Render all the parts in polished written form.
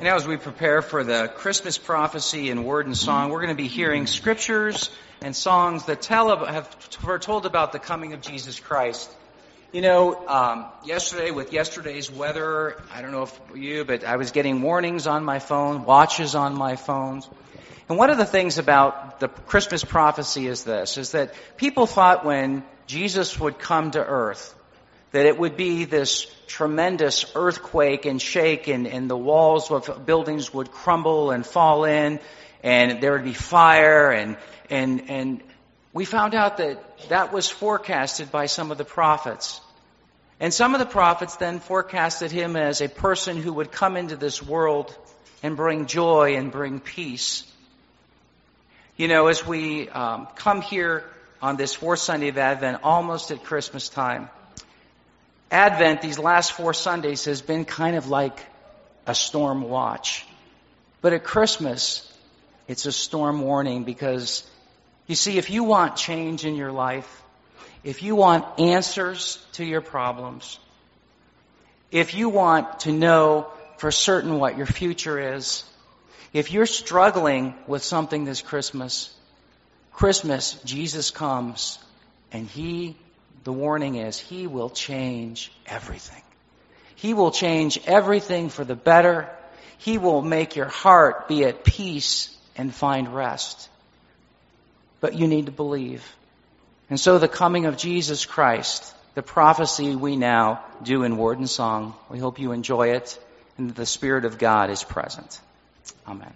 Now, as we prepare for the Christmas prophecy in word and song, we're going to be hearing scriptures and songs that have foretold about the coming of Jesus Christ. You know, yesterday with yesterday's weather, I don't know if you, but I was getting warnings on my phone, watches on my phones. And one of the things about the Christmas prophecy is that people thought when Jesus would come to earth, that it would be this tremendous earthquake and shake, and the walls of buildings would crumble and fall in, and there would be fire, and we found out that was forecasted by some of the prophets. And some of the prophets then forecasted him as a person who would come into this world and bring joy and bring peace. You know, as we come here on this fourth Sunday of Advent, almost at Christmas time, Advent, these last 4 Sundays, has been kind of like a storm watch. But at Christmas, it's a storm warning, because, you see, if you want change in your life, if you want answers to your problems, if you want to know for certain what your future is, if you're struggling with something this Christmas, Jesus comes, and the warning is, He will change everything. He will change everything for the better. He will make your heart be at peace and find rest. But you need to believe. And so the coming of Jesus Christ, the prophecy we now do in word and song, we hope you enjoy it, and that the Spirit of God is present. Amen.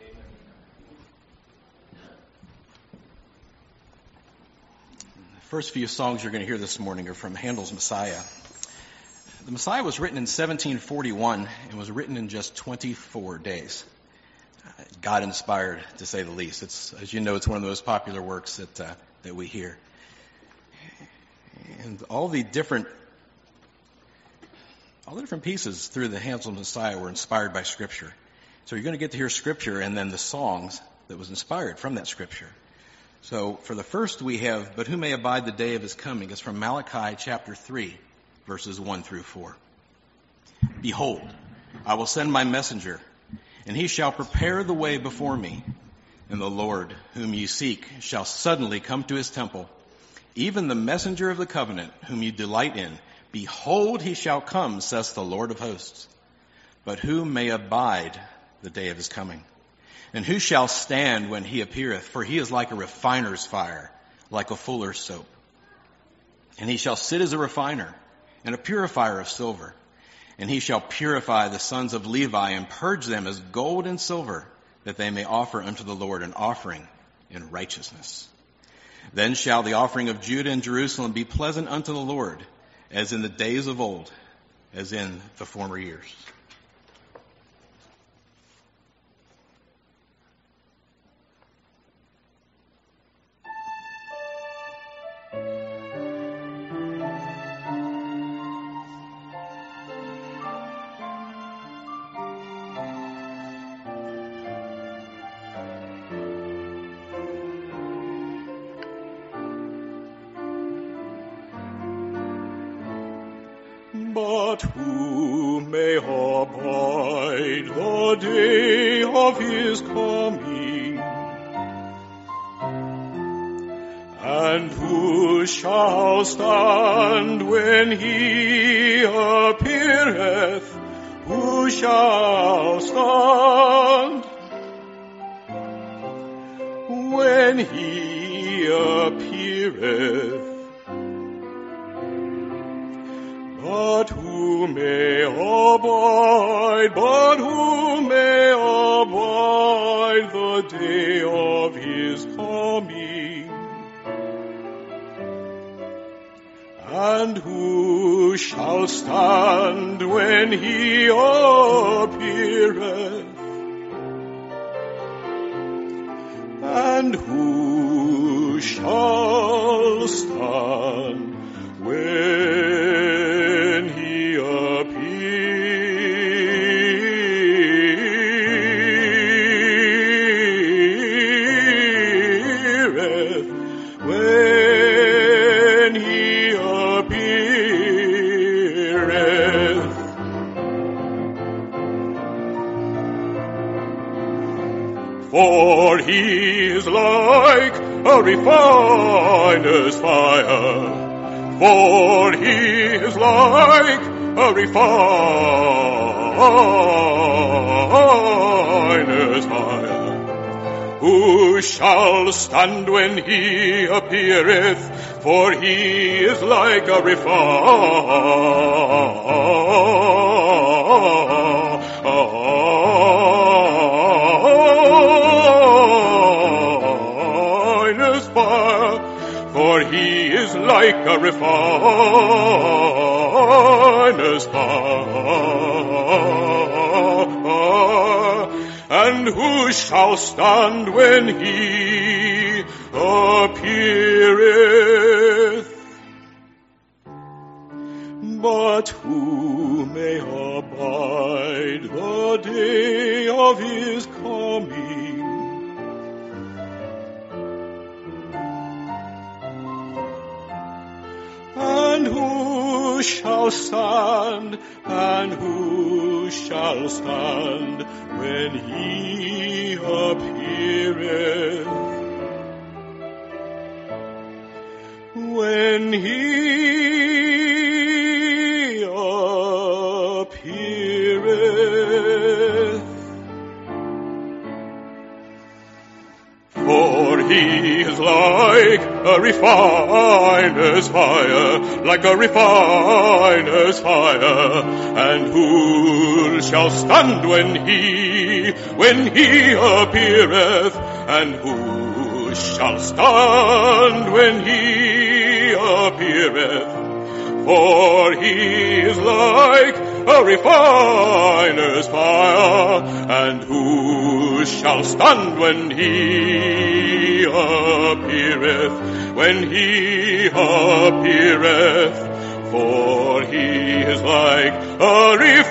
The first few songs you're going to hear this morning are from Handel's Messiah. The Messiah was written in 1741 and was written in just 24 days. God inspired, to say the least. It's, as you know, it's one of the most popular works that we hear. And all the different pieces through the Handel's Messiah were inspired by Scripture. So you're going to get to hear Scripture and then the songs that was inspired from that Scripture. So for the first we have, "But who may abide the day of his coming?" It's from Malachi chapter 3, verses 1 through 4. "Behold, I will send my messenger, and he shall prepare the way before me. And the Lord, whom ye seek, shall suddenly come to his temple. Even the messenger of the covenant, whom ye delight in. Behold, he shall come, saith the Lord of hosts. But who may abide the day of his coming? And who shall stand when he appeareth? For he is like a refiner's fire, like a fuller's soap. And he shall sit as a refiner, and a purifier of silver. And he shall purify the sons of Levi, and purge them as gold and silver, that they may offer unto the Lord an offering in righteousness. Then shall the offering of Judah and Jerusalem be pleasant unto the Lord, as in the days of old, as in the former years." But who may abide the day of his coming? And who shall stand when he appeareth? Who shall stand when he appeareth? But who may abide the day of his coming? And who shall stand when he appeareth? And who shall stand when he appeareth? When he appeareth. For he is like a refiner's fire. For he is like a refiner's fire. Who shall stand when he appeareth? For he is like a refiner's fire. For he is like a refiner's fire. And who shall stand when he appeareth? But who may abide the day of his coming? And who shall stand, and who shall stand when he appeareth? When he appeareth. For he is like a refiner's fire, like a refiner's fire. And who shall stand when he appeareth? And who shall stand when he appeareth? For he is like a refiner's fire. And who shall stand when he appeareth? When he appeareth. For he is like a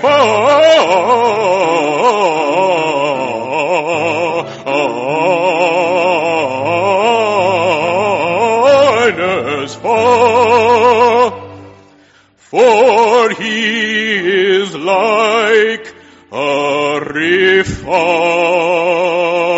refiner's fire. For he is like a refiner's